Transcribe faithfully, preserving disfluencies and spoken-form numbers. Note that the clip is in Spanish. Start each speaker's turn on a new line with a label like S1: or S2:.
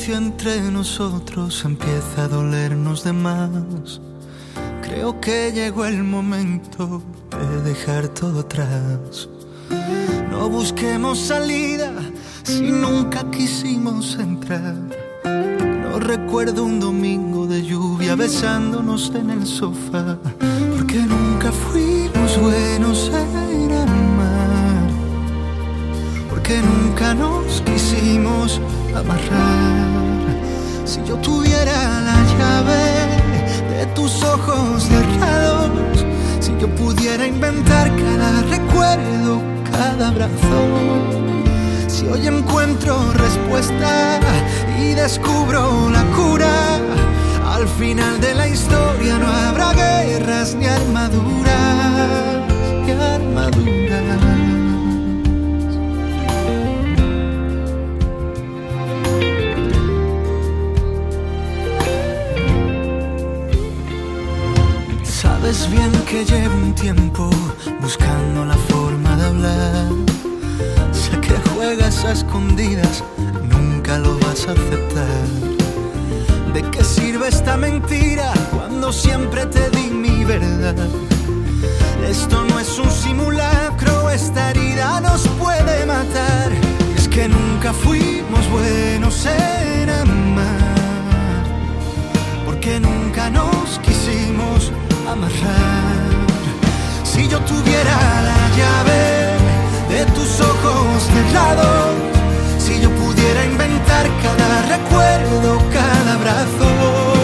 S1: silencio entre nosotros empieza a dolernos de más. Creo que llegó el momento de dejar todo atrás. No busquemos salida si nunca quisimos entrar. No recuerdo un domingo de lluvia besándonos en el sofá, porque nunca fuimos buenos en amar, porque nunca nos quisimos amarrar. Si yo tuviera la llave de tus ojos cerrados, si yo pudiera inventar cada recuerdo, cada abrazo, si hoy encuentro respuesta y descubro la cura, al final de la historia no habrá guerras ni armaduras, ni armaduras. Sabes bien que llevo un tiempo buscando la forma de hablar. Sé que juegas a escondidas, nunca lo vas a aceptar. ¿De qué sirve esta mentira cuando siempre te di mi verdad? Esto no es un simulacro, esta herida nos puede matar. Es que nunca fuimos buenos en amar, porque nunca nos quisimos amarrar. Si yo tuviera la llave de tus ojos cerrados, si yo pudiera inventar cada recuerdo, cada abrazo,